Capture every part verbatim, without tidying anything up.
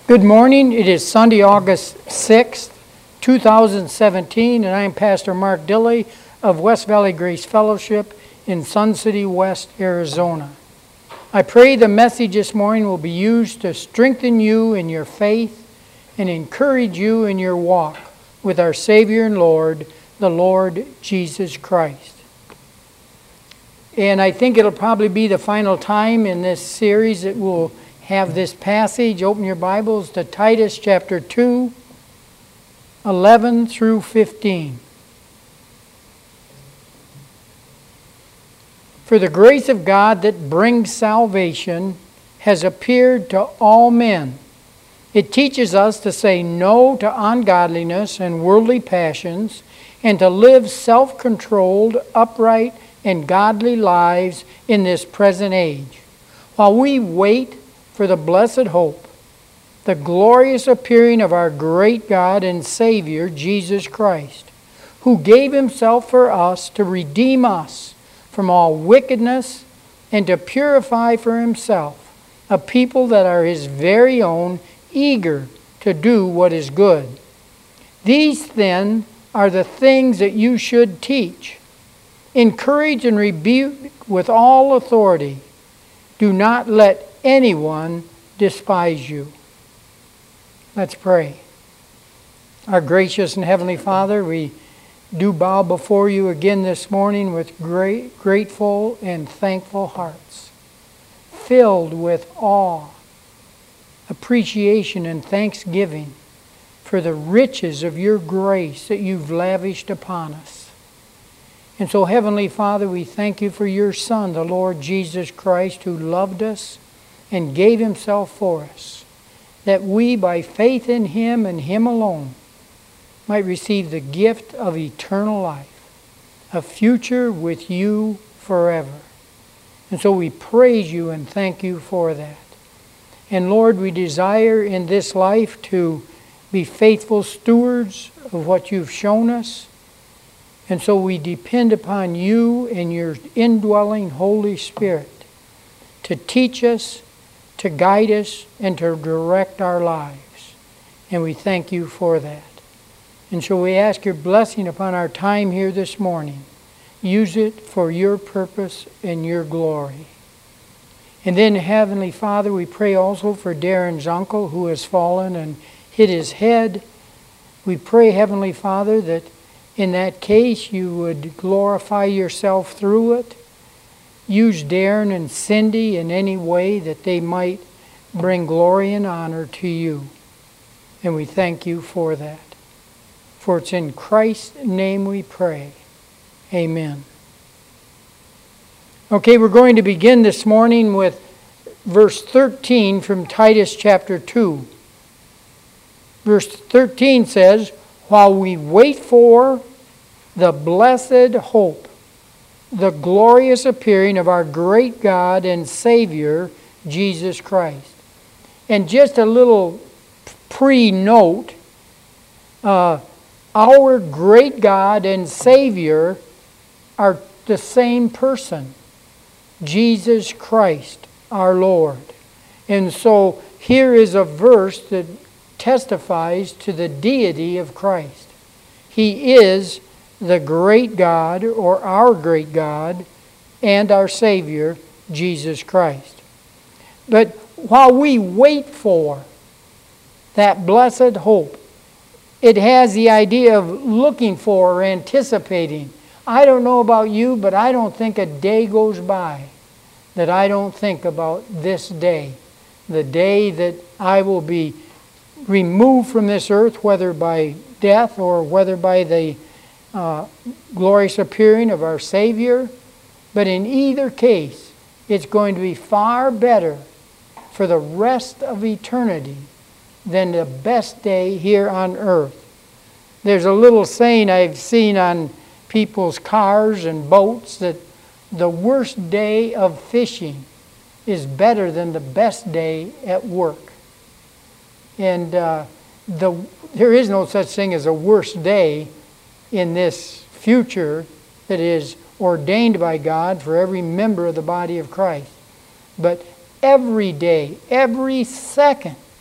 Good morning. It is Sunday, August sixth, two thousand seventeen, and I'm Pastor Mark Dilley of West Valley Grace Fellowship in Sun City West, Arizona. I pray the message this morning will be used to strengthen you in your faith and encourage you in your walk with our Savior and Lord, the Lord Jesus Christ. And I think it'll probably be the final time in this series that we'll have this passage. Open your Bibles to Titus chapter two, eleven through fifteen. For the grace of God that brings salvation has appeared to all men. It teaches us to say no to ungodliness and worldly passions, and to live self-controlled, upright, and godly lives in this present age, while we wait for the blessed hope, the glorious appearing of our great God and Savior, Jesus Christ, who gave himself for us to redeem us from all wickedness and to purify for himself a people that are his very own, eager to do what is good. These, then, are the things that you should teach. Encourage and rebuke with all authority. Do not let anyone despise you. Let's pray. Our gracious and heavenly Father, we do bow before you again this morning with great, grateful and thankful hearts, filled with awe, appreciation, and thanksgiving for the riches of your grace that you've lavished upon us. And so, Heavenly Father, we thank you for your Son, the Lord Jesus Christ, who loved us and gave himself for us, that we, by faith in him and him alone, might receive the gift of eternal life, a future with you forever. And so we praise you and thank you for that. And Lord, we desire in this life to be faithful stewards of what you've shown us. And so we depend upon you and your indwelling Holy Spirit to teach us, to guide us, and to direct our lives. And we thank you for that. And so we ask your blessing upon our time here this morning. Use it for your purpose and your glory. And then, Heavenly Father, we pray also for Darren's uncle who has fallen and hit his head. We pray, Heavenly Father, that in that case you would glorify yourself through it. Use Darren and Cindy in any way that they might bring glory and honor to you. And we thank you for that. For it's in Christ's name we pray. Amen. Okay, we're going to begin this morning with verse thirteen from Titus chapter two. Verse thirteen says, while we wait for the blessed hope, the glorious appearing of our great God and Savior, Jesus Christ. And just a little pre-note, uh, our great God and Savior are the same person, Jesus Christ, our Lord. And so here is a verse that testifies to the deity of Christ. He is the great God, or our great God, and our Savior, Jesus Christ. But while we wait for that blessed hope, it has the idea of looking for or anticipating. I don't know about you, but I don't think a day goes by that I don't think about this day, the day that I will be removed from this earth, whether by death or whether by the uh, glorious appearing of our Savior. But in either case, it's going to be far better for the rest of eternity than the best day here on earth. There's a little saying I've seen on people's cars and boats that the worst day of fishing is better than the best day at work. And uh, the, there is no such thing as a worst day in this future that is ordained by God for every member of the body of Christ. But every day, every second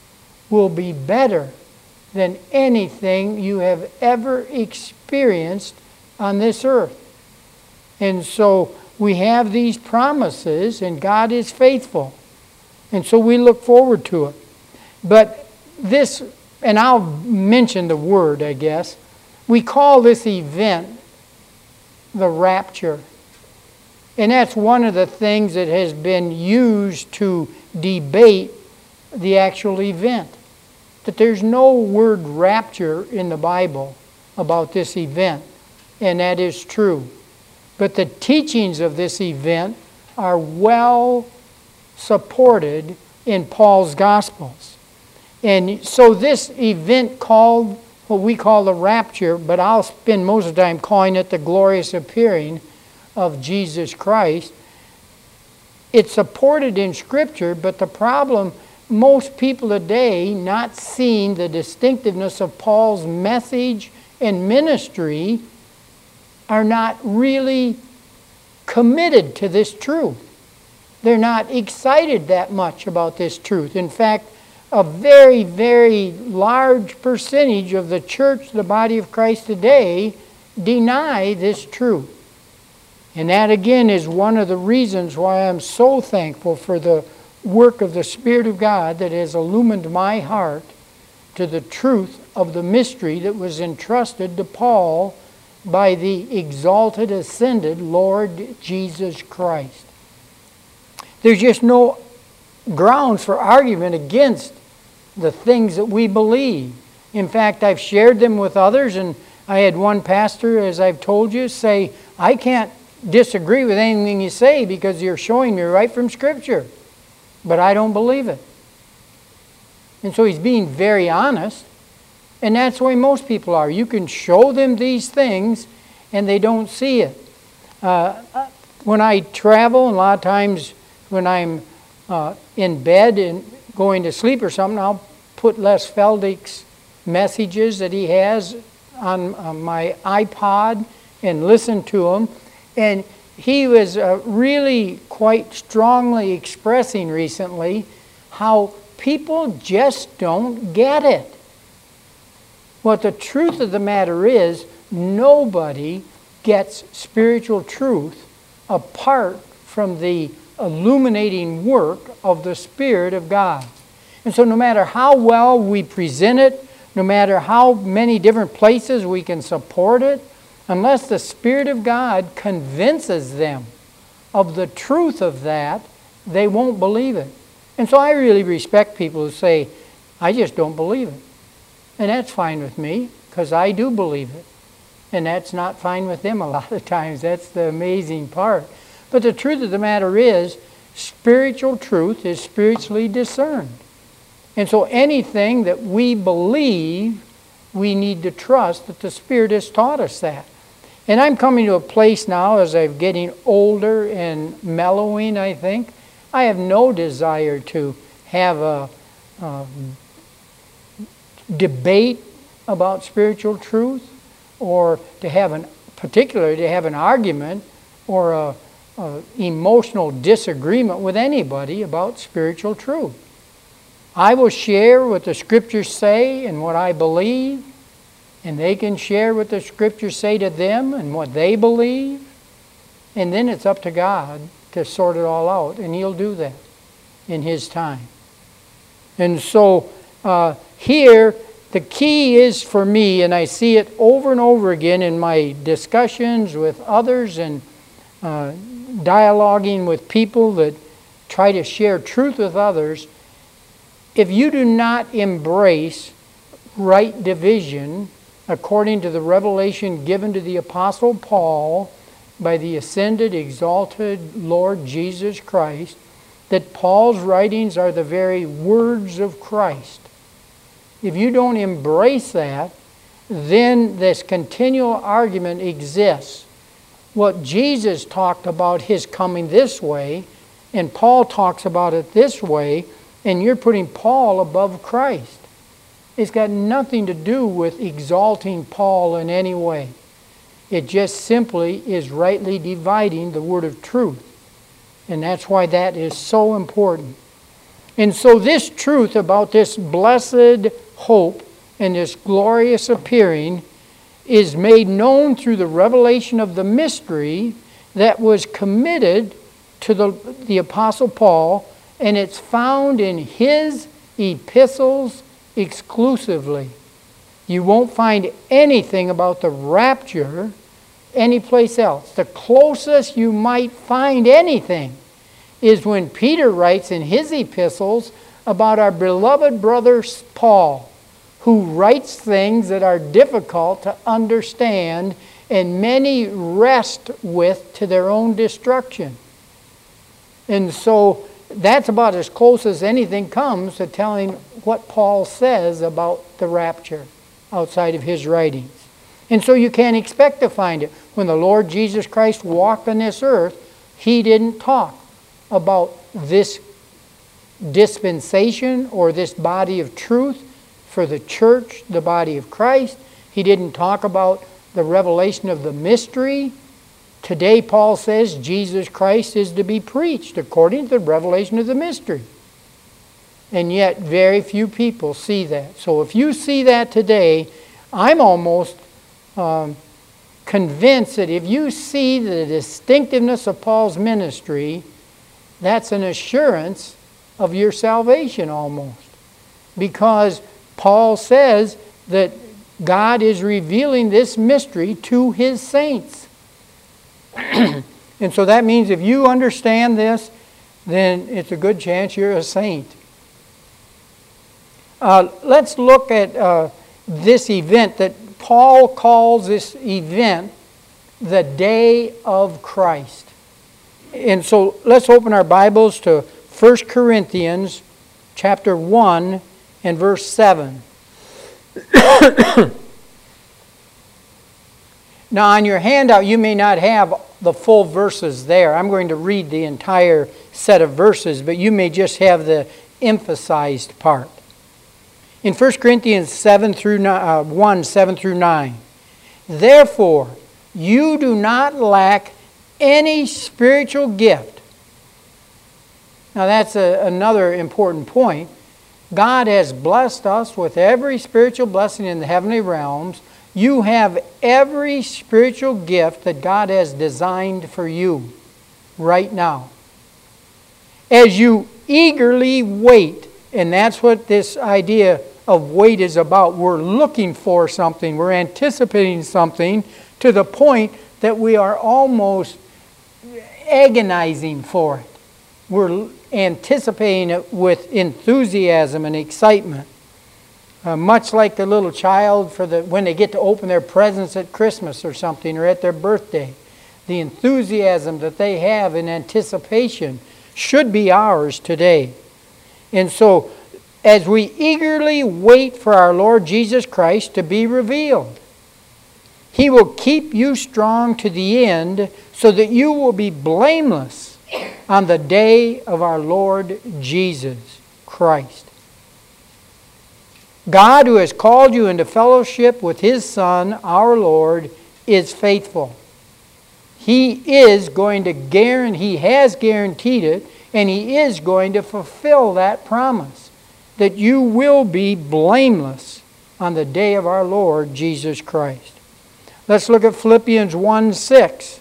will be better than anything you have ever experienced on this earth. And so we have these promises, and God is faithful. And so we look forward to it. But this, and I'll mention the word, I guess, we call this event the rapture. And that's one of the things that has been used to debate the actual event. That there's no word rapture in the Bible about this event. And that is true. But the teachings of this event are well supported in Paul's Gospels. And so this event called what we call the rapture, but I'll spend most of the time calling it the glorious appearing of Jesus Christ. It's supported in Scripture, but the problem, most people today not seeing the distinctiveness of Paul's message and ministry are not really committed to this truth. They're not excited that much about this truth. In fact, a very, very large percentage of the church, the body of Christ today, deny this truth. And that again is one of the reasons why I'm so thankful for the work of the Spirit of God that has illumined my heart to the truth of the mystery that was entrusted to Paul by the exalted, ascended Lord Jesus Christ. There's just no grounds for argument against the things that we believe. In fact, I've shared them with others, and I had one pastor, as I've told you, say, I can't disagree with anything you say because you're showing me right from Scripture, but I don't believe it. And so he's being very honest, and that's the way most people are. You can show them these things, and they don't see it. Uh, when I travel, and a lot of times when I'm uh, in bed and going to sleep or something, I'll put Les Feldick's messages that he has on, on my iPod and listen to them. And he was uh, really quite strongly expressing recently how people just don't get it. What the truth of the matter is, nobody gets spiritual truth apart from the illuminating work of the Spirit of God. And so no matter how well we present it, no matter how many different places we can support it, unless the Spirit of God convinces them of the truth of that, they won't believe it. And so I really respect people who say, I just don't believe it. And that's fine with me, because I do believe it. And that's not fine with them a lot of times. That's the amazing part. But the truth of the matter is, spiritual truth is spiritually discerned. And so anything that we believe, we need to trust that the Spirit has taught us that. And I'm coming to a place now, as I'm getting older and mellowing, I think, I have no desire to have a, a debate about spiritual truth, or to have an, particularly to have an argument or a, a emotional disagreement with anybody about spiritual truth. I will share what the Scriptures say and what I believe, and they can share what the Scriptures say to them and what they believe, and then it's up to God to sort it all out, and He'll do that in His time. And so uh, here, the key is for me, and I see it over and over again in my discussions with others and uh, dialoguing with people that try to share truth with others. If you do not embrace right division according to the revelation given to the Apostle Paul by the ascended, exalted Lord Jesus Christ, that Paul's writings are the very words of Christ. If you don't embrace that, then this continual argument exists. What Jesus talked about His coming this way, and Paul talks about it this way, and you're putting Paul above Christ. It's got nothing to do with exalting Paul in any way. It just simply is rightly dividing the word of truth. And that's why that is so important. And so this truth about this blessed hope and this glorious appearing is made known through the revelation of the mystery that was committed to the, the Apostle Paul, and it's found in his epistles exclusively. You won't find anything about the rapture anyplace else. The closest you might find anything is when Peter writes in his epistles about our beloved brother Paul, who writes things that are difficult to understand and many wrest with to their own destruction. And so that's about as close as anything comes to telling what Paul says about the rapture outside of his writings. And so you can't expect to find it. When the Lord Jesus Christ walked on this earth, he didn't talk about this dispensation or this body of truth for the church, the body of Christ. He didn't talk about the revelation of the mystery. Today, Paul says Jesus Christ is to be preached according to the revelation of the mystery. And yet, very few people see that. So if you see that today, I'm almost um, convinced that if you see the distinctiveness of Paul's ministry, that's an assurance of your salvation almost. Because Paul says that God is revealing this mystery to his saints. And so that means if you understand this, then it's a good chance you're a saint. Uh, let's look at uh, this event that Paul calls this event the day of Christ. And so let's open our Bibles to First Corinthians chapter one and verse seven. Now on your handout you may not have the full verses there. I'm going to read the entire set of verses, but you may just have the emphasized part. In First Corinthians seven through uh, one, seven through nine. Therefore, you do not lack any spiritual gift. Now that's a, another important point. God has blessed us with every spiritual blessing in the heavenly realms. You have every spiritual gift that God has designed for you right now. As you eagerly wait, and that's what this idea of wait is about. We're looking for something. We're anticipating something to the point that we are almost agonizing for it. We're anticipating it with enthusiasm and excitement. Uh, much like the little child for the when they get to open their presents at Christmas or something, or at their birthday. The enthusiasm that they have in anticipation should be ours today. And so, as we eagerly wait for our Lord Jesus Christ to be revealed, He will keep you strong to the end so that you will be blameless on the day of our Lord Jesus Christ. God, who has called you into fellowship with His Son, our Lord, is faithful. He is going to guarantee, He has guaranteed it, and He is going to fulfill that promise, that you will be blameless on the day of our Lord Jesus Christ. Let's look at Philippians one six.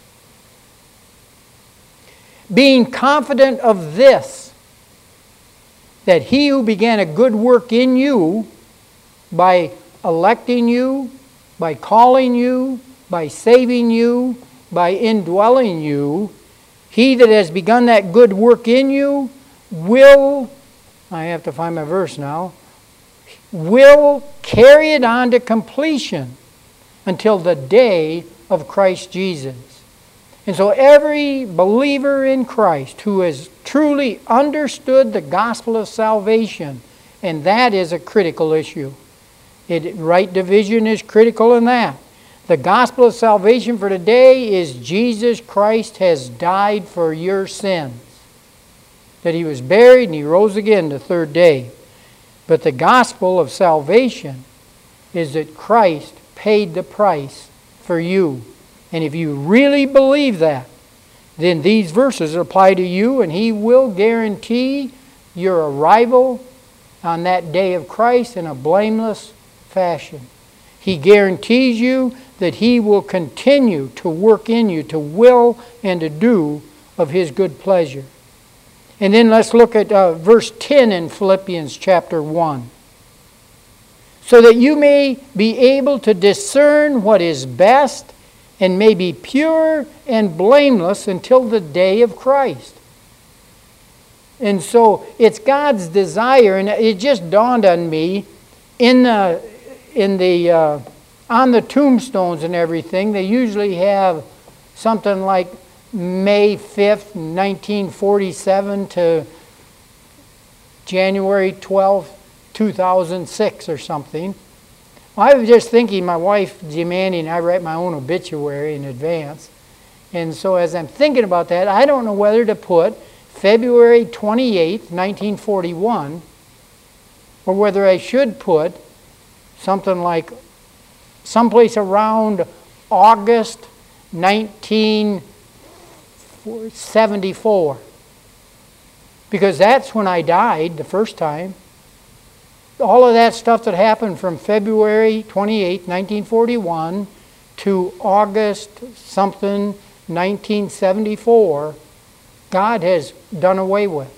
Being confident of this, that He who began a good work in you, by electing you, by calling you, by saving you, by indwelling you, He that has begun that good work in you will, I have to find my verse now, will carry it on to completion until the day of Christ Jesus. And so every believer in Christ who has truly understood the gospel of salvation, and that is a critical issue. It, right division is critical in that. The gospel of salvation for today is Jesus Christ has died for your sins. That He was buried and He rose again the third day. But the gospel of salvation is that Christ paid the price for you. And if you really believe that, then these verses apply to you, and He will guarantee your arrival on that day of Christ in a blameless fashion. He guarantees you that He will continue to work in you, to will and to do of His good pleasure. And then let's look at uh, verse ten in Philippians chapter one. So that you may be able to discern what is best and may be pure and blameless until the day of Christ. And so it's God's desire, and it just dawned on me in the in the uh, on the tombstones and everything. They usually have something like May fifth, nineteen forty-seven to January twelfth, two thousand six or something. Well, I was just thinking, my wife demanding I write my own obituary in advance. And so as I'm thinking about that, I don't know whether to put February twenty-eighth, nineteen forty-one, or whether I should put something like someplace around August nineteen seventy-four. Because that's when I died the first time. All of that stuff that happened from February twenty-eighth, nineteen forty-one to August something, nineteen seventy-four, God has done away with.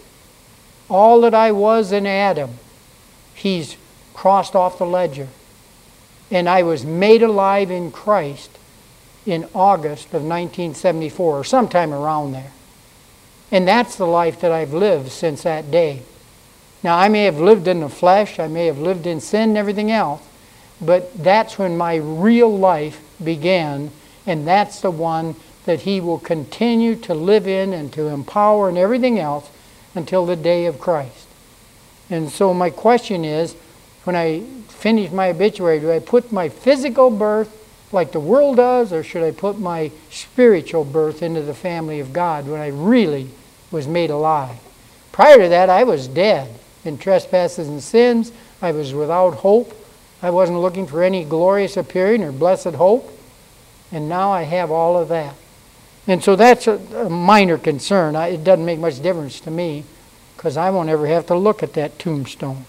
All that I was in Adam, He's crossed off the ledger. And I was made alive in Christ in August of nineteen seventy-four, or sometime around there. And that's the life that I've lived since that day. Now, I may have lived in the flesh, I may have lived in sin and everything else, but that's when my real life began, and that's the one that He will continue to live in and to empower and everything else until the day of Christ. And so my question is, when I finish my obituary, do I put my physical birth like the world does, or should I put my spiritual birth into the family of God when I really was made alive? Prior to that, I was dead in trespasses and sins. I was without hope. I wasn't looking for any glorious appearing or blessed hope. And now I have all of that. And so that's a, a minor concern. I, it doesn't make much difference to me, because I won't ever have to look at that tombstone.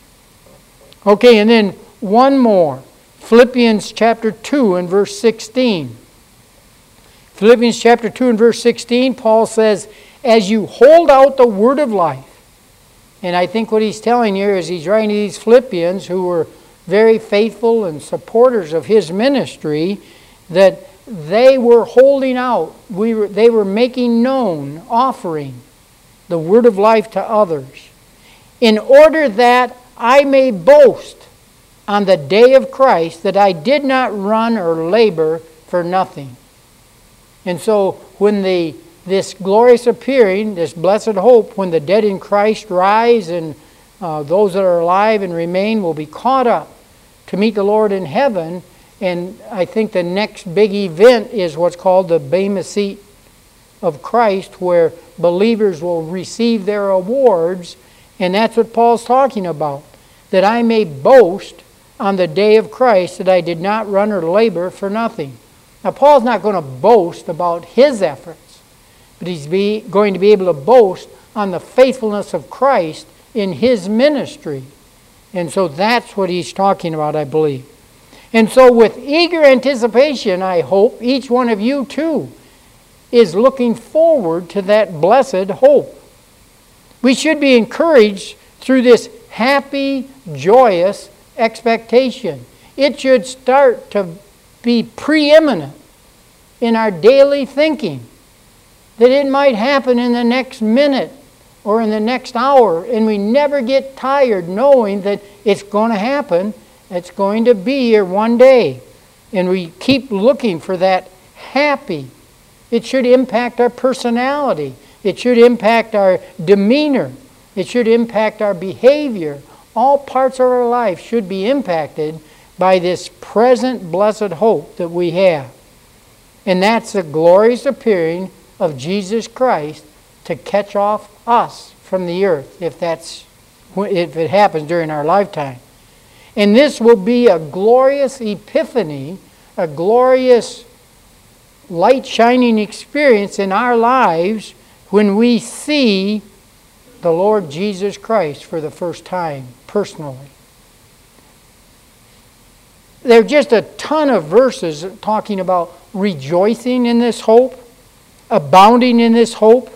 Okay, and then one more. Philippians chapter two and verse sixteen. Philippians chapter two and verse sixteen, Paul says, as you hold out the word of life. And I think what he's telling here is he's writing to these Philippians who were very faithful and supporters of his ministry, that they were holding out. We were, they were making known, offering the word of life to others, in order that I may boast on the day of Christ that I did not run or labor for nothing. And so when the this glorious appearing, this blessed hope, when the dead in Christ rise and uh, those that are alive and remain will be caught up to meet the Lord in heaven. And I think the next big event is what's called the Bema Seat of Christ, where believers will receive their awards. And that's what Paul's talking about, that I may boast on the day of Christ that I did not run or labor for nothing. Now, Paul's not going to boast about his efforts, but he's be, going to be able to boast on the faithfulness of Christ in his ministry. And so that's what he's talking about, I believe. And so with eager anticipation, I hope each one of you too is looking forward to that blessed hope. We should be encouraged through this happy, joyous expectation. It should start to be preeminent in our daily thinking, that it might happen in the next minute or in the next hour, and we never get tired knowing that it's going to happen. It's going to be here one day. And we keep looking for that happy. It should impact our personality. It should impact our demeanor. It should impact our behavior. All parts of our life should be impacted by this present blessed hope that we have. And that's the glorious appearing of Jesus Christ to catch off us from the earth, if that's if it happens during our lifetime. And this will be a glorious epiphany, a glorious light shining experience in our lives when we see the Lord Jesus Christ for the first time, personally. There are just a ton of verses talking about rejoicing in this hope, abounding in this hope.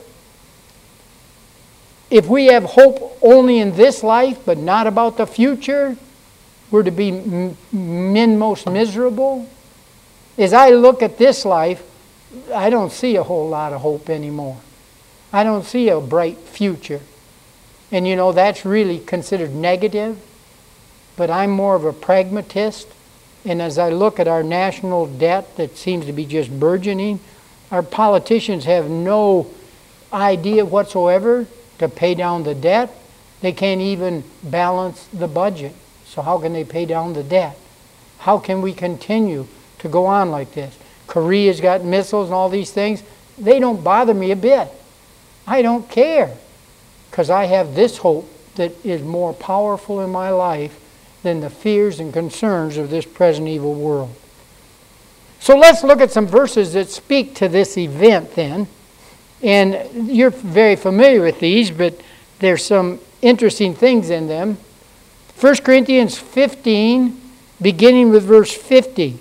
If we have hope only in this life, but not about the future, we're to be men most miserable. As I look at this life, I don't see a whole lot of hope anymore. I don't see a bright future. And you know, that's really considered negative. But I'm more of a pragmatist. And as I look at our national debt that seems to be just burgeoning, our politicians have no idea whatsoever to pay down the debt. They can't even balance the budget. So how can they pay down the debt? How can we continue to go on like this? Korea's got missiles and all these things. They don't bother me a bit. I don't care, because I have this hope that is more powerful in my life than the fears and concerns of this present evil world. So let's look at some verses that speak to this event then. And you're very familiar with these, but there's some interesting things in them. First Corinthians fifteen, beginning with verse fifty.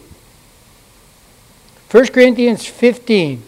First Corinthians fifteen.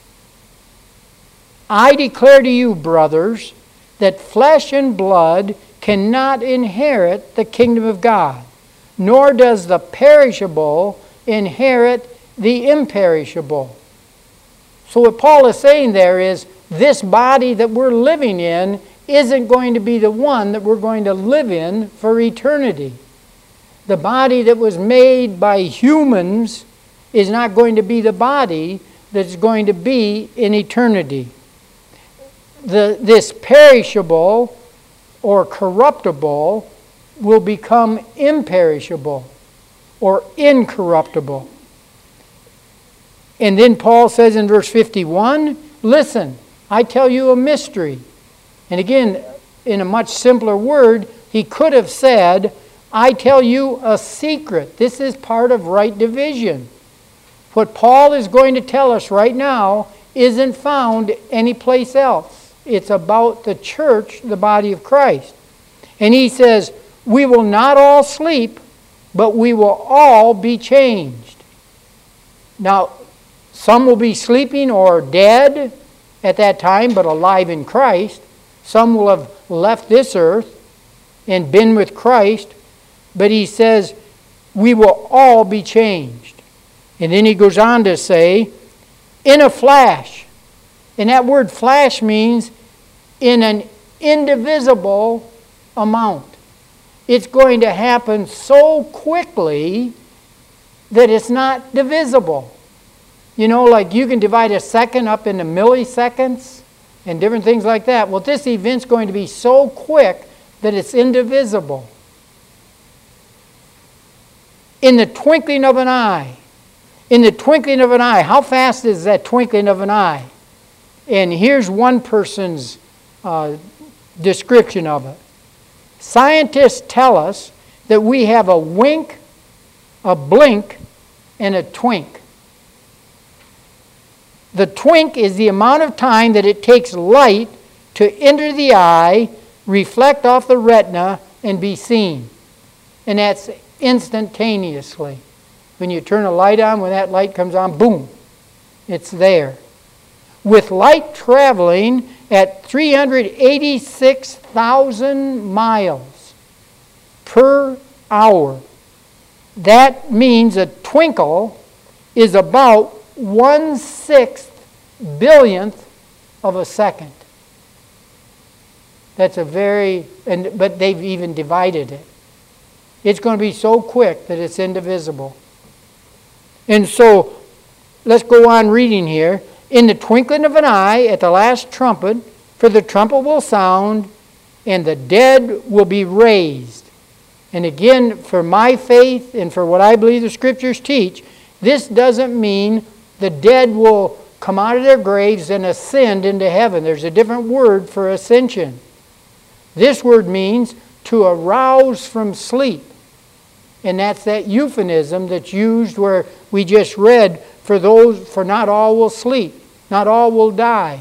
I declare to you, brothers, that flesh and blood cannot inherit the kingdom of God, nor does the perishable inherit the imperishable. So what Paul is saying there is, this body that we're living in isn't going to be the one that we're going to live in for eternity. The body that was made by humans is not going to be the body that's going to be in eternity. The, this perishable or corruptible will become imperishable or incorruptible. And then Paul says in verse fifty-one, listen, I tell you a mystery. And again, in a much simpler word, he could have said, I tell you a secret. This is part of right division. What Paul is going to tell us right now isn't found anyplace else. It's about the church, the body of Christ. And he says, we will not all sleep, but we will all be changed. Now, some will be sleeping or dead at that time, but alive in Christ. Some will have left this earth and been with Christ. But he says, we will all be changed. And then he goes on to say, in a flash. And that word flash means in an indivisible amount. It's going to happen so quickly that it's not divisible. You know, like you can divide a second up into milliseconds and different things like that. Well, this event's going to be so quick that it's indivisible. In the twinkling of an eye. In the twinkling of an eye. How fast is that twinkling of an eye? And here's one person's uh, description of it. Scientists tell us that we have a wink, a blink, and a twink. The twink is the amount of time that it takes light to enter the eye, reflect off the retina, and be seen. And that's instantaneously. When you turn a light on, when that light comes on, boom, it's there. With light traveling at three hundred eighty-six thousand miles per hour, that means a twinkle is about one-sixth billionth of a second. That's a very, and but they've even divided it. It's going to be so quick that it's indivisible. And so, let's go on reading here. In the twinkling of an eye, at the last trumpet, for the trumpet will sound, and the dead will be raised. And again, for my faith and for what I believe the Scriptures teach, this doesn't mean the dead will come out of their graves and ascend into heaven. There's a different word for ascension. This word means to arouse from sleep. And that's that euphemism that's used where we just read, for those, for not all will sleep, not all will die.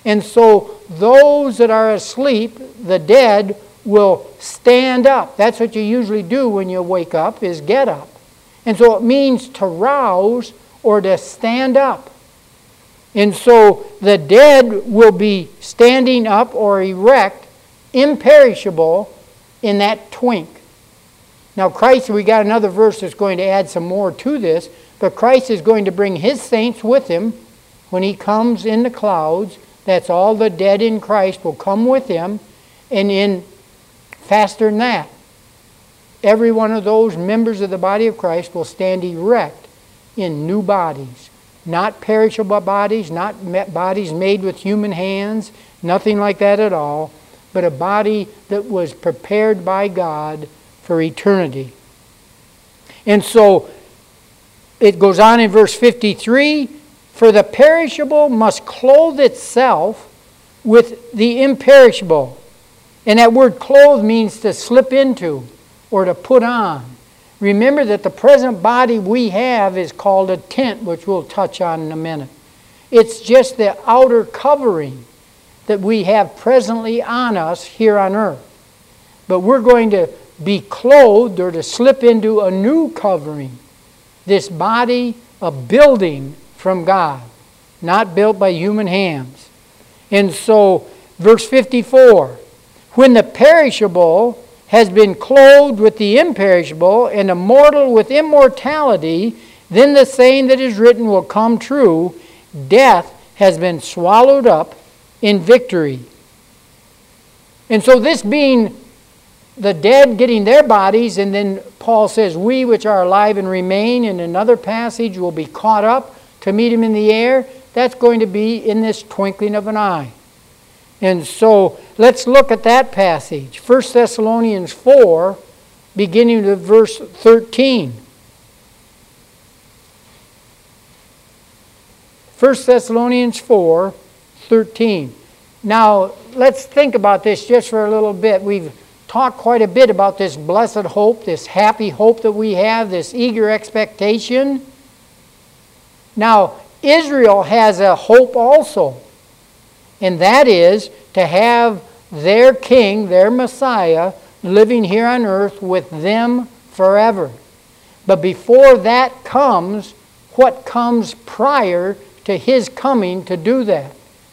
And so those that are asleep, the dead, will stand up. That's what you usually do when you wake up, is get up. And so it means to rouse or to stand up. And so the dead will be standing up or erect, imperishable, in that twink. Now Christ, we got another verse that's going to add some more to this, but Christ is going to bring His saints with Him when He comes in the clouds. That's all the dead in Christ will come with Him. And in faster than that, every one of those members of the body of Christ will stand erect in new bodies. Not perishable bodies, not bodies made with human hands, nothing like that at all, but a body that was prepared by God for eternity. And so it goes on in verse fifty-three, for the perishable must clothe itself with the imperishable. And that word clothe means to slip into or to put on. Remember that the present body we have is called a tent, which we'll touch on in a minute. It's just the outer covering that we have presently on us here on earth. But we're going to be clothed or to slip into a new covering. This body, a building from God, not built by human hands. And so, verse fifty-four, when the perishable has been clothed with the imperishable, and the mortal with immortality, then the saying that is written will come true, death has been swallowed up in victory. And so this being the dead getting their bodies, and then Paul says, we which are alive and remain, in another passage will be caught up to meet Him in the air. That's going to be in this twinkling of an eye. And so let's look at that passage. First Thessalonians four, beginning with verse thirteen. First Thessalonians four, thirteen. Now, let's think about this just for a little bit. We've talked quite a bit about this blessed hope, this happy hope that we have, this eager expectation. Now, Israel has a hope also. And that is to have their king, their Messiah, living here on earth with them forever. But before that comes, what comes prior to His coming to do that?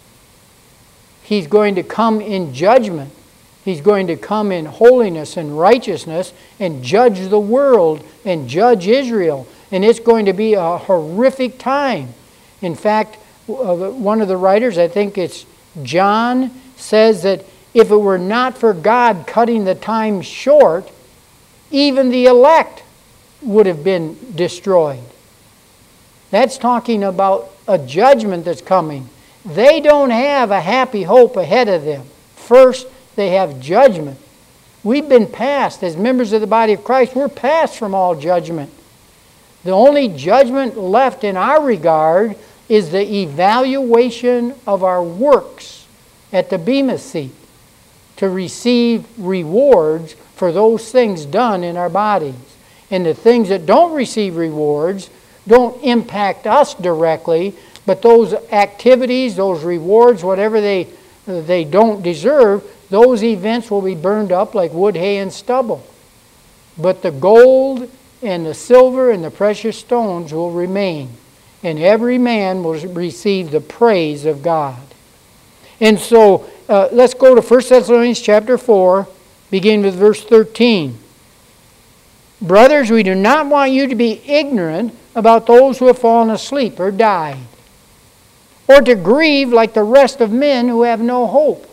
He's going to come in judgment. He's going to come in holiness and righteousness and judge the world and judge Israel. And it's going to be a horrific time. In fact, one of the writers, I think it's John, says that if it were not for God cutting the time short, even the elect would have been destroyed. That's talking about a judgment that's coming. They don't have a happy hope ahead of them. First, they have judgment. We've been passed, as members of the body of Christ, we're passed from all judgment. The only judgment left in our regard is the evaluation of our works at the Bema seat to receive rewards for those things done in our bodies. And the things that don't receive rewards don't impact us directly, but those activities, those rewards, whatever they, they don't deserve, those events will be burned up like wood, hay, and stubble. But the gold and the silver and the precious stones will remain. And every man will receive the praise of God. And so, uh, let's go to First Thessalonians chapter four, beginning with verse thirteen. Brothers, we do not want you to be ignorant about those who have fallen asleep or died, or to grieve like the rest of men who have no hope.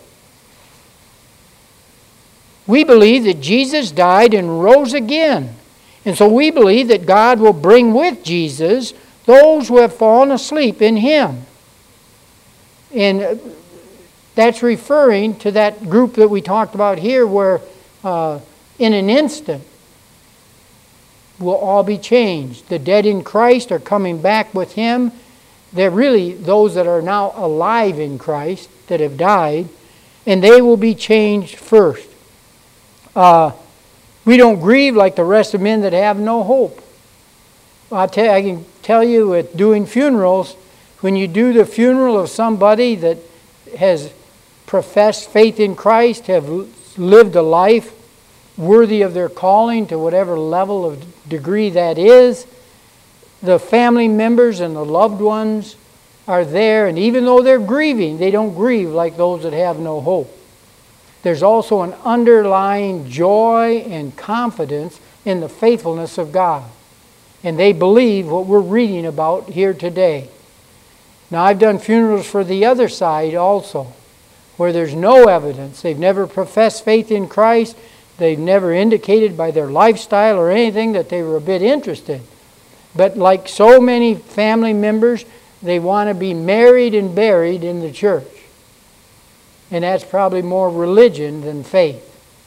We believe that Jesus died and rose again. And so we believe that God will bring with Jesus those who have fallen asleep in Him. And that's referring to that group that we talked about here where uh, in an instant will all be changed. The dead in Christ are coming back with Him. They're really those that are now alive in Christ that have died, and they will be changed first. Uh, we don't grieve like the rest of men that have no hope. I tell you, I can tell you at doing funerals, when you do the funeral of somebody that has professed faith in Christ, have lived a life worthy of their calling to whatever level of degree that is. The family members and the loved ones are there, and even though they're grieving, they don't grieve like those that have no hope. There's also an underlying joy and confidence in the faithfulness of God. And they believe what we're reading about here today. Now, I've done funerals for the other side also, where there's no evidence. They've never professed faith in Christ. They've never indicated by their lifestyle or anything that they were a bit interested. But like so many family members, they want to be married and buried in the church. And that's probably more religion than faith.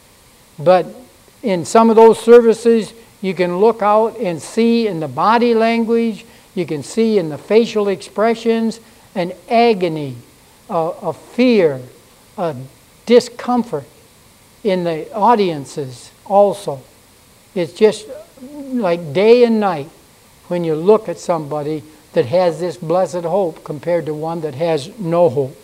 But in some of those services, you can look out and see in the body language, you can see in the facial expressions, an agony, a, a fear, a discomfort in the audiences also. It's just like day and night when you look at somebody that has this blessed hope compared to one that has no hope.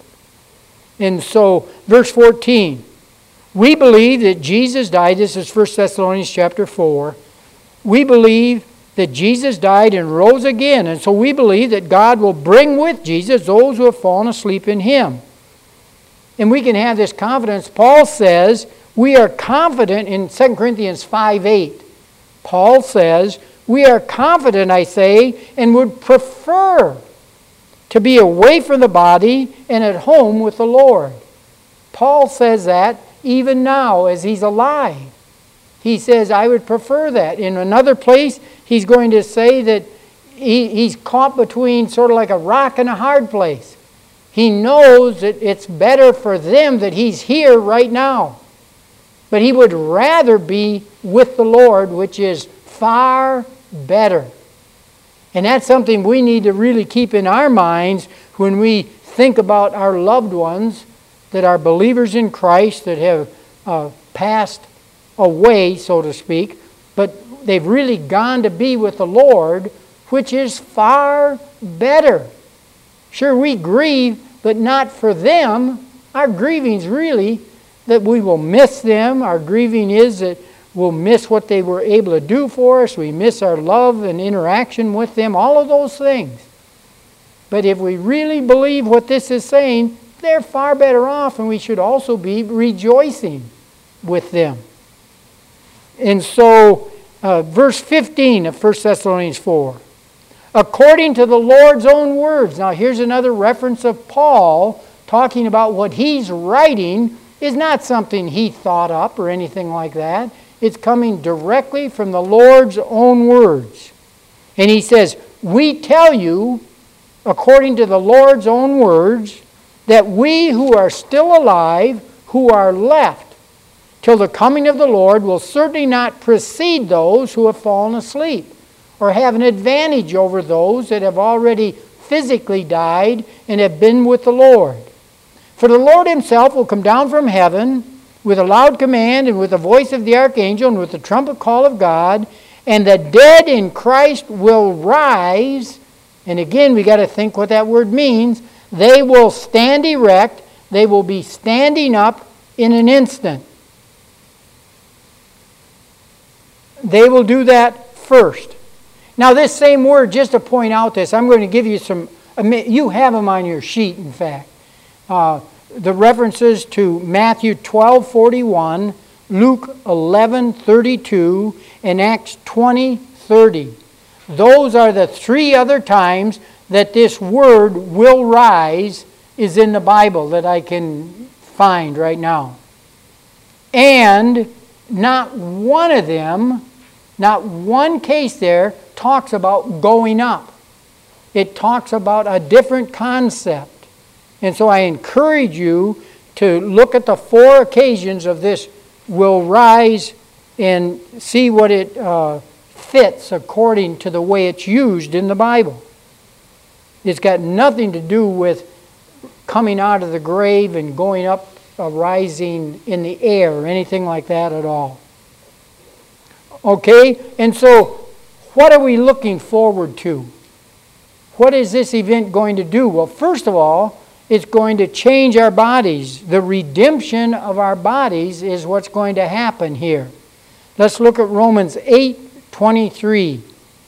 And so, verse fourteen, we believe that Jesus died. This is First Thessalonians chapter four. We believe that Jesus died and rose again. And so we believe that God will bring with Jesus those who have fallen asleep in Him. And we can have this confidence. Paul says, we are confident in Second Corinthians five eight. Paul says, we are confident, I say, and would prefer to be away from the body and at home with the Lord. Paul says that even now as he's alive. He says, I would prefer that. In another place, he's going to say that he, he's caught between sort of like a rock and a hard place. He knows that it's better for them that he's here right now. But he would rather be with the Lord, which is far better. And that's something we need to really keep in our minds when we think about our loved ones that are believers in Christ, that have uh, passed away, so to speak, but they've really gone to be with the Lord, which is far better. Sure, we grieve, but not for them. Our grieving's really that we will miss them. Our grieving is that we'll miss what they were able to do for us. We miss our love and interaction with them, all of those things. But if we really believe what this is saying, they're far better off, and we should also be rejoicing with them. And so, uh, verse fifteen of First Thessalonians four. According to the Lord's own words. Now here's another reference of Paul talking about what he's writing is not something he thought up or anything like that. It's coming directly from the Lord's own words. And he says, we tell you, according to the Lord's own words, that we who are still alive, who are left till the coming of the Lord, will certainly not precede those who have fallen asleep, or have an advantage over those that have already physically died and have been with the Lord. For the Lord Himself will come down from heaven with a loud command, and with the voice of the archangel, and with the trumpet call of God, and the dead in Christ will rise. And again, we got to think what that word means. They will stand erect. They will be standing up in an instant. They will do that first. Now, this same word, just to point out this, I'm going to give you some, you have them on your sheet, in fact. Uh, the references to Matthew twelve forty-one, Luke eleven thirty-two, and Acts twenty thirty. Those are the three other times that this word will rise is in the Bible that I can find right now. And not one of them, not one case there, talks about going up. It talks about a different concept. And so I encourage you to look at the four occasions of this will rise and see what it uh, fits according to the way it's used in the Bible. It's got nothing to do with coming out of the grave and going up, uh, rising in the air or anything like that at all. Okay, and so what are we looking forward to? What is this event going to do? Well, first of all, it's going to change our bodies. The redemption of our bodies is what's going to happen here. Let's look at Romans eight twenty-three.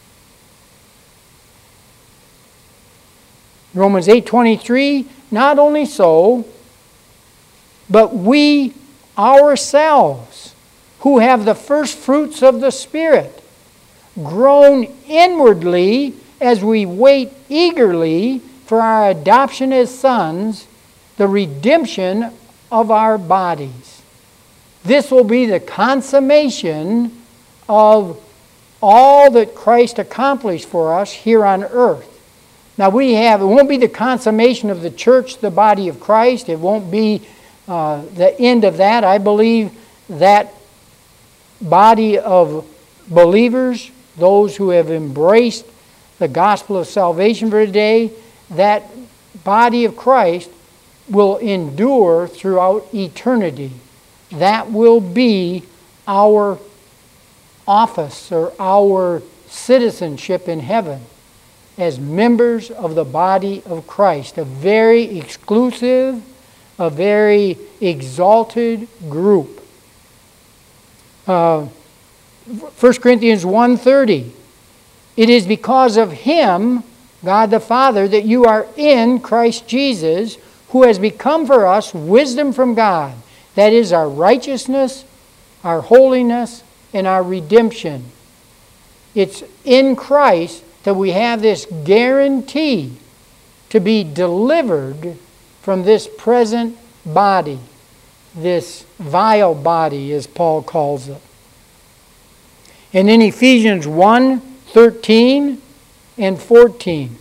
Romans eight twenty-three, not only so, but we ourselves, who have the first fruits of the Spirit, groan inwardly as we wait eagerly for our adoption as sons, the redemption of our bodies. This will be the consummation of all that Christ accomplished for us here on earth. Now we have, it won't be the consummation of the church, the body of Christ. It won't be uh, the end of that. I believe that body of believers, those who have embraced the gospel of salvation for today, that body of Christ will endure throughout eternity. That will be our office or our citizenship in heaven as members of the body of Christ. A very exclusive, a very exalted group. Uh, First Corinthians one thirty. It is because of Him, God the Father, that you are in Christ Jesus, who has become for us wisdom from God. That is our righteousness, our holiness, and our redemption. It's in Christ that we have this guarantee to be delivered from this present body, this vile body, as Paul calls it. And in Ephesians one thirteen and fourteen.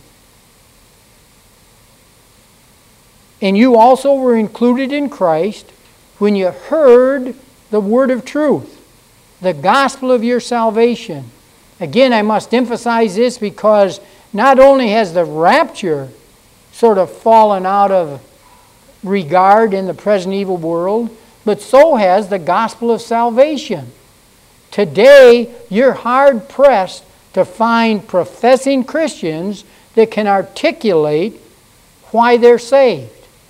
And you also were included in Christ when you heard the word of truth, the gospel of your salvation. Again, I must emphasize this because not only has the rapture sort of fallen out of regard in the present evil world, but so has the gospel of salvation. Today, you're hard-pressed to find professing Christians that can articulate why they're saved.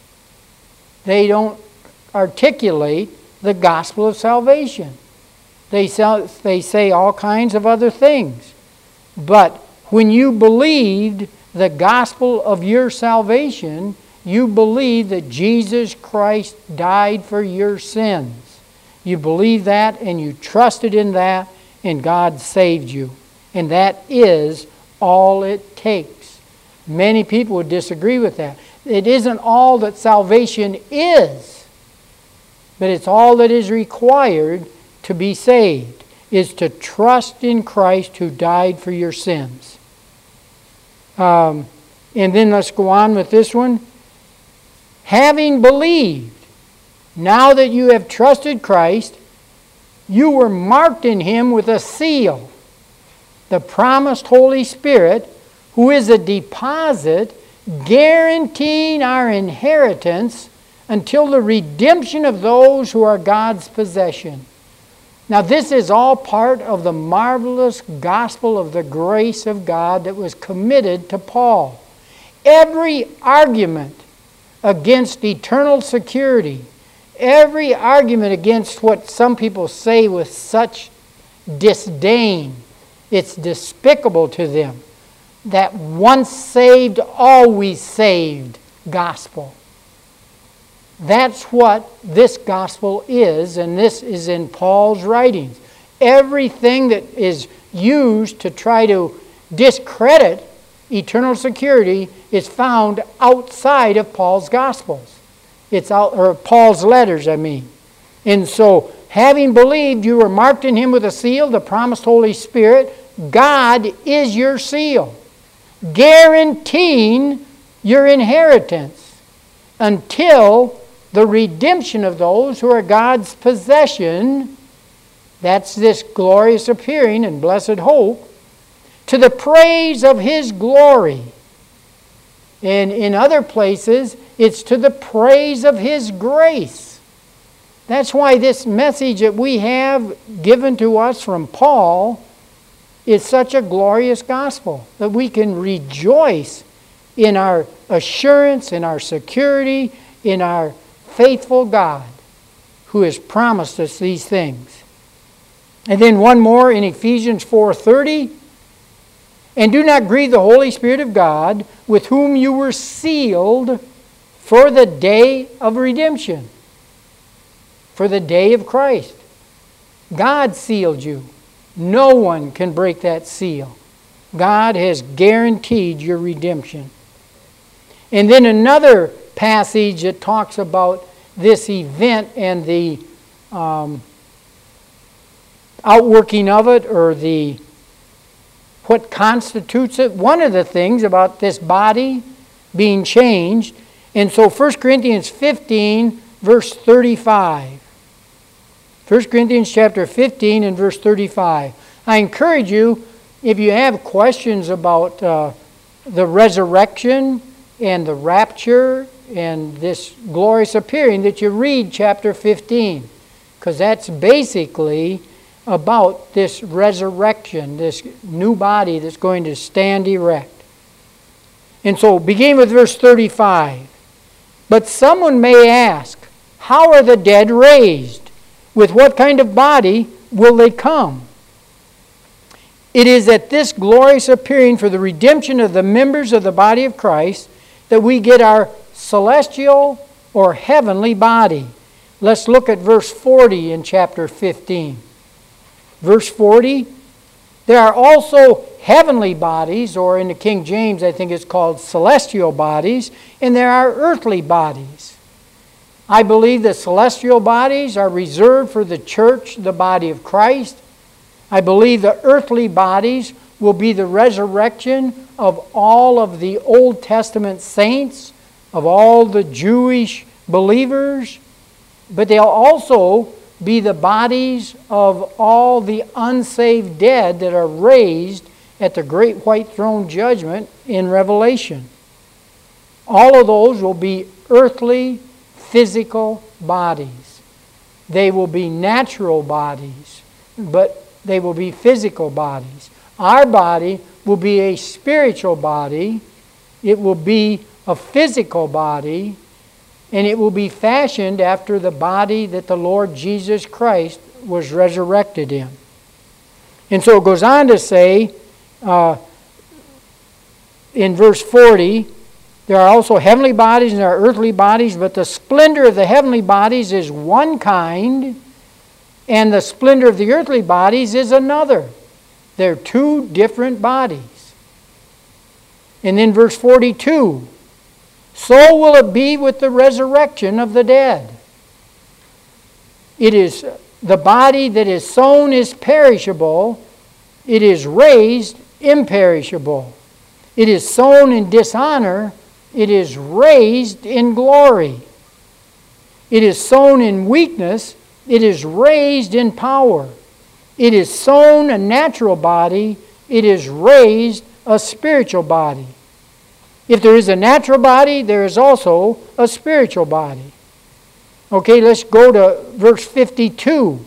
They don't articulate the gospel of salvation. They say, they say all kinds of other things. But when you believed the gospel of your salvation, you believed that Jesus Christ died for your sins. You believed that and you trusted in that, and God saved you. And that is all it takes. Many people would disagree with that. It isn't all that salvation is, but it's all that is required to be saved, is to trust in Christ who died for your sins. Um, and then let's go on with this one. Having believed, now that you have trusted Christ, you were marked in Him with a seal, the promised Holy Spirit, who is a deposit guaranteeing our inheritance until the redemption of those who are God's possession. Now, this is all part of the marvelous gospel of the grace of God that was committed to Paul. Every argument against eternal security, every argument against what some people say with such disdain, it's despicable to them, that once saved, always saved gospel. That's what this gospel is, and this is in Paul's writings. Everything that is used to try to discredit eternal security is found outside of Paul's Gospels. It's out, or Paul's letters, I mean. And so, having believed, you were marked in Him with a seal, the promised Holy Spirit. God is your seal, guaranteeing your inheritance until the redemption of those who are God's possession. That's this glorious appearing and blessed hope, to the praise of His glory. And in other places, it's to the praise of His grace. That's why this message that we have given to us from Paul is such a glorious gospel, that we can rejoice in our assurance, in our security, in our faithful God who has promised us these things. And then one more in Ephesians four thirty. And do not grieve the Holy Spirit of God, with whom you were sealed for the day of redemption. For the day of Christ. God sealed you. No one can break that seal. God has guaranteed your redemption. And then another passage that talks about this event and the um, outworking of it, or the what constitutes it. One of the things about this body being changed, and so First Corinthians fifteen, verse thirty-five. First Corinthians chapter fifteen and verse thirty-five. I encourage you, if you have questions about uh, the resurrection and the rapture and this glorious appearing, that you read chapter fifteen, because that's basically about this resurrection, this new body that's going to stand erect. And so, begin with verse thirty-five. But someone may ask, how are the dead raised? With what kind of body will they come? It is at this glorious appearing for the redemption of the members of the body of Christ that we get our celestial or heavenly body. Let's look at verse forty in chapter fifteen. Verse forty, there are also heavenly bodies, or in the King James I think it's called celestial bodies, and there are earthly bodies. I believe the celestial bodies are reserved for the church, the body of Christ. I believe the earthly bodies will be the resurrection of all of the Old Testament saints, of all the Jewish believers, but they'll also be the bodies of all the unsaved dead that are raised at the great white throne judgment in Revelation. All of those will be earthly, physical bodies. They will be natural bodies, but they will be physical bodies. Our body will be a spiritual body. It will be a physical body, and it will be fashioned after the body that the Lord Jesus Christ was resurrected in. And so it goes on to say, uh, in verse forty, there are also heavenly bodies and there are earthly bodies, but the splendor of the heavenly bodies is one kind, and the splendor of the earthly bodies is another. They're two different bodies. And then verse forty-two, so will it be with the resurrection of the dead. It is the body that is sown is perishable, it is raised imperishable. It is sown in dishonor, it is raised in glory. It is sown in weakness, it is raised in power. It is sown a natural body, it is raised a spiritual body. If there is a natural body, there is also a spiritual body. Okay, let's go to verse fifty-two.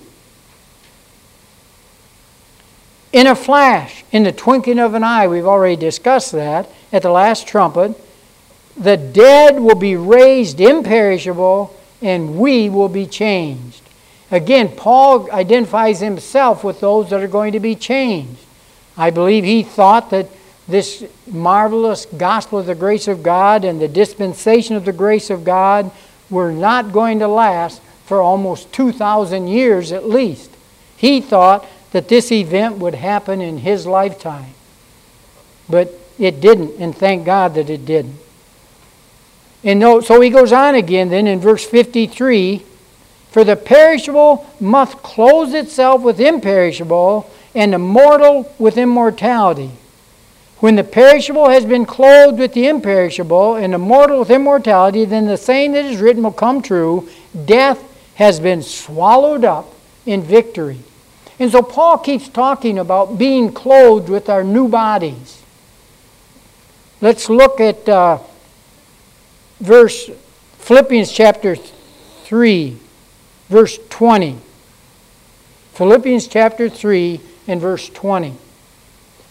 In a flash, in the twinkling of an eye, we've already discussed that, at the last trumpet, the dead will be raised imperishable, and we will be changed. Again, Paul identifies himself with those that are going to be changed. I believe he thought that this marvelous gospel of the grace of God and the dispensation of the grace of God were not going to last for almost two thousand years at least. He thought that this event would happen in his lifetime. But it didn't, and thank God that it didn't. And so he goes on again then in verse fifty-three, for the perishable must clothe itself with imperishable, and the mortal with immortality. When the perishable has been clothed with the imperishable, and the mortal with immortality, then the saying that is written will come true, death has been swallowed up in victory. And so Paul keeps talking about being clothed with our new bodies. Let's look at uh, verse Philippians chapter three, verse twenty. Philippians chapter three and verse twenty.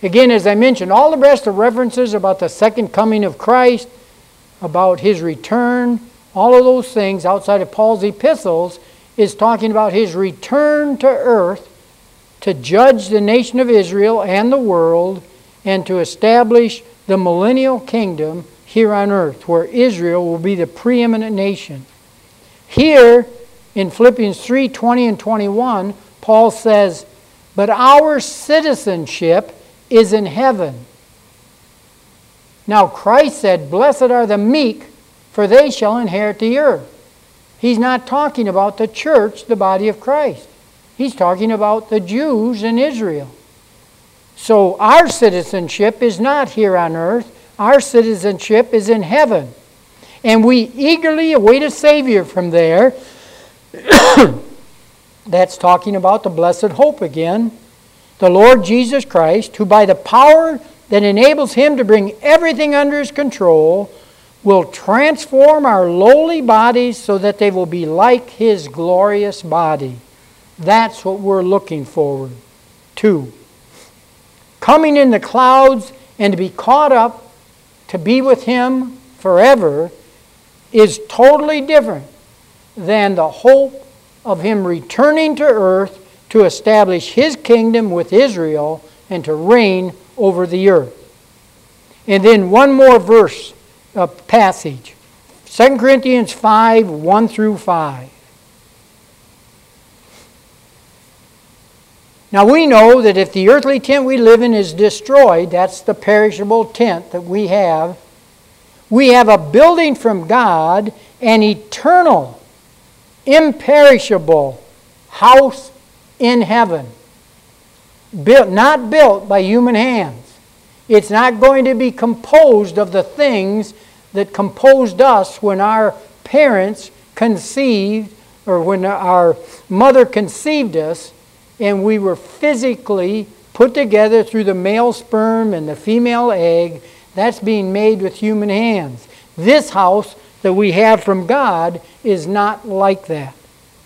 Again, as I mentioned, all the rest of references about the second coming of Christ, about his return, all of those things outside of Paul's epistles is talking about his return to earth to judge the nation of Israel and the world and to establish the millennial kingdom here on earth, where Israel will be the preeminent nation. Here in Philippians three, twenty and twenty-one, Paul says, "But our citizenship is in heaven." Now Christ said, "Blessed are the meek, for they shall inherit the earth." He's not talking about the church, the body of Christ. He's talking about the Jews in Israel. So our citizenship is not here on earth. Our citizenship is in heaven. And we eagerly await a Savior from there. That's talking about the blessed hope again. The Lord Jesus Christ, who by the power that enables him to bring everything under his control, will transform our lowly bodies so that they will be like his glorious body. That's what we're looking forward to. Coming in the clouds and to be caught up to be with him forever is totally different than the hope of him returning to earth to establish his kingdom with Israel and to reign over the earth. And then one more verse, uh, passage. Second Corinthians five, one through five. Now we know that if the earthly tent we live in is destroyed, that's the perishable tent that we have, we have a building from God, an eternal, imperishable house in heaven. Built, not built by human hands. It's not going to be composed of the things that composed us when our parents conceived, or when our mother conceived us, and we were physically put together through the male sperm and the female egg. That's being made with human hands. This house that we have from God is not like that.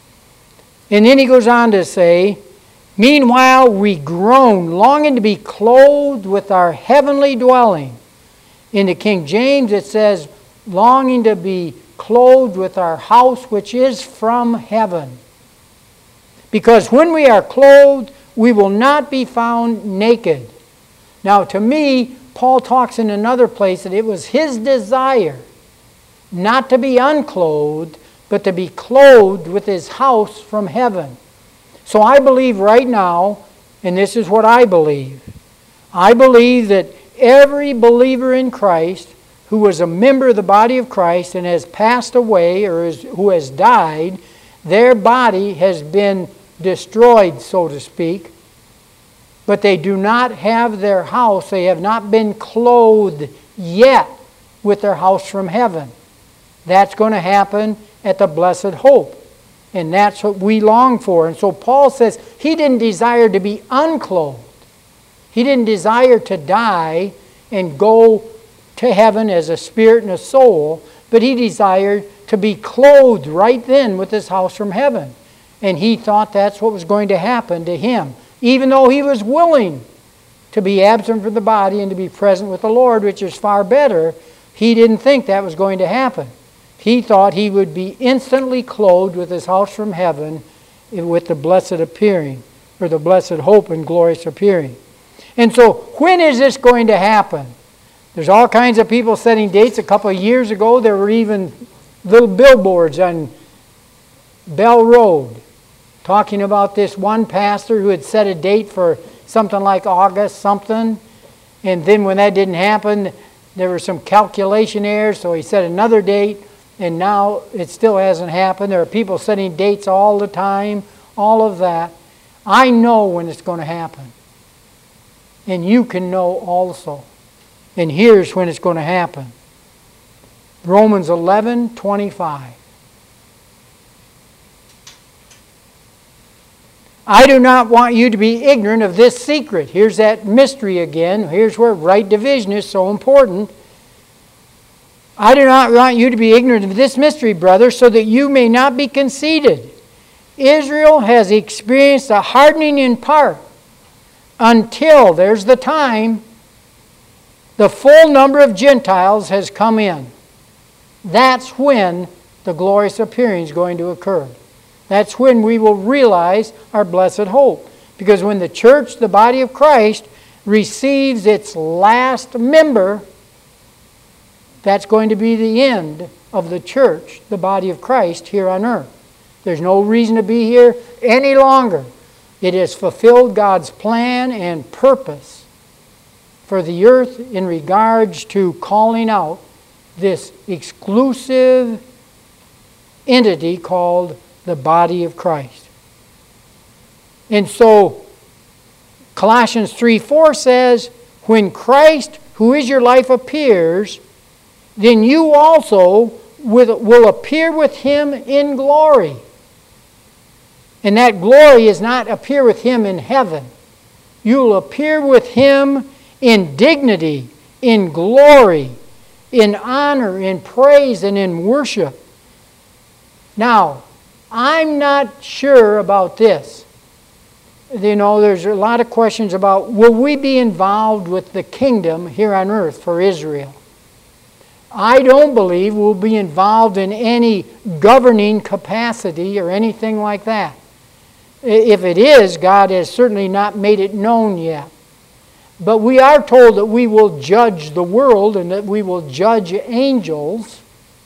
And then he goes on to say, "Meanwhile we groan, longing to be clothed with our heavenly dwelling." In the King James it says, longing to be clothed with our house which is from heaven. Because when we are clothed, we will not be found naked. Now to me, Paul talks in another place that it was his desire not to be unclothed, but to be clothed with his house from heaven. So I believe right now, and this is what I believe, I believe that every believer in Christ who was a member of the body of Christ and has passed away or is, who has died, their body has been destroyed, so to speak, but they do not have their house. They have not been clothed yet with their house from heaven. That's going to happen at the blessed hope. And that's what we long for. And so Paul says he didn't desire to be unclothed. He didn't desire to die and go to heaven as a spirit and a soul, but he desired to be clothed right then with his house from heaven. And he thought that's what was going to happen to him. Even though he was willing to be absent from the body and to be present with the Lord, which is far better, he didn't think that was going to happen. He thought he would be instantly clothed with his house from heaven with the blessed appearing, or the blessed hope and glorious appearing. And so, when is this going to happen? There's all kinds of people setting dates. A couple of years ago, there were even little billboards on Bell Road talking about this one pastor who had set a date for something like August something. And then when that didn't happen, there were some calculation errors, so he set another date. And now it still hasn't happened. There are people setting dates all the time, all of that. I know when it's going to happen. And you can know also. And here's when it's going to happen. Romans eleven twenty-five. I do not want you to be ignorant of this secret. Here's that mystery again. Here's where right division is so important. I do not want you to be ignorant of this mystery, brother, so that you may not be conceited. Israel has experienced a hardening in part. until, there's the time, the full number of Gentiles has come in. That's when the glorious appearing is going to occur. That's when we will realize our blessed hope. Because when the church, the body of Christ, receives its last member, that's going to be the end of the church, the body of Christ, here on earth. There's no reason to be here any longer. It has fulfilled God's plan and purpose for the earth in regards to calling out this exclusive entity called the body of Christ. And so Colossians three four says, when Christ, who is your life, appears, then you also will appear with Him in glory. And that glory is not appear with Him in heaven. You will appear with Him in dignity, in glory, in honor, in praise, and in worship. Now, I'm not sure about this. You know, there's a lot of questions about, will we be involved with the kingdom here on earth for Israel? I don't believe we'll be involved in any governing capacity or anything like that. If it is, God has certainly not made it known yet. But we are told that we will judge the world and that we will judge angels.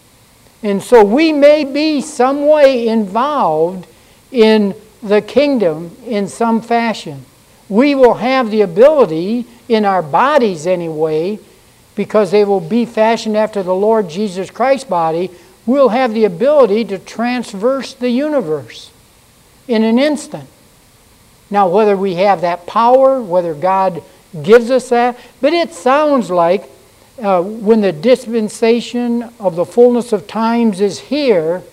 And so we may be some way involved in the kingdom in some fashion. We will have the ability, in our bodies anyway, because they will be fashioned after the Lord Jesus Christ's body, we'll have the ability to transverse the universe in an instant. Now, whether we have that power, whether God gives us that, but it sounds like uh, when the dispensation of the fullness of times is here,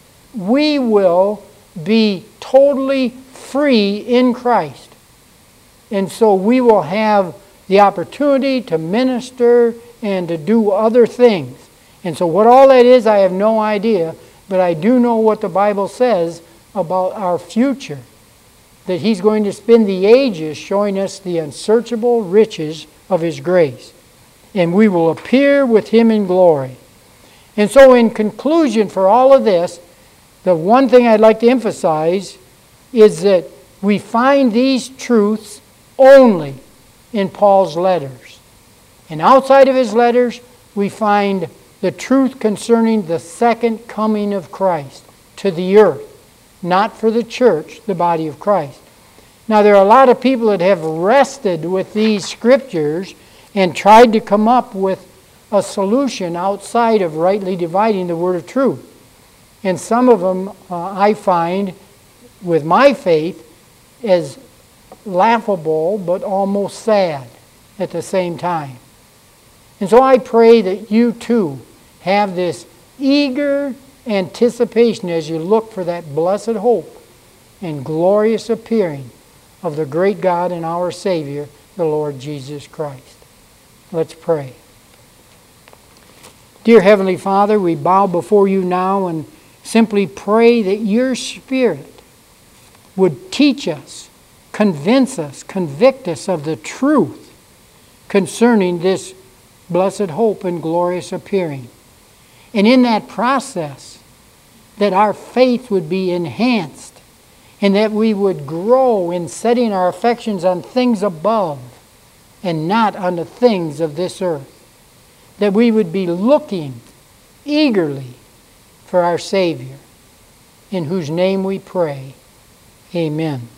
we will be totally free in Christ. And so we will have the opportunity to minister and to do other things. And so what all that is, I have no idea, but I do know what the Bible says about our future. That He's going to spend the ages showing us the unsearchable riches of His grace. And we will appear with Him in glory. And so in conclusion for all of this, the one thing I'd like to emphasize is that we find these truths only in Paul's letters. And outside of his letters, we find the truth concerning the second coming of Christ to the earth, not for the church, the body of Christ. Now, there are a lot of people that have wrestled with these scriptures and tried to come up with a solution outside of rightly dividing the word of truth. And some of them uh, I find, with my faith, as laughable but almost sad at the same time. And so I pray that you too have this eager anticipation as you look for that blessed hope and glorious appearing of the great God and our Savior, the Lord Jesus Christ. Let's pray. Dear Heavenly Father, we bow before you now and simply pray that your Spirit would teach us, convince us, convict us of the truth concerning this blessed hope and glorious appearing. And in that process, that our faith would be enhanced and that we would grow in setting our affections on things above and not on the things of this earth. That we would be looking eagerly for our Savior, in whose name we pray. Amen.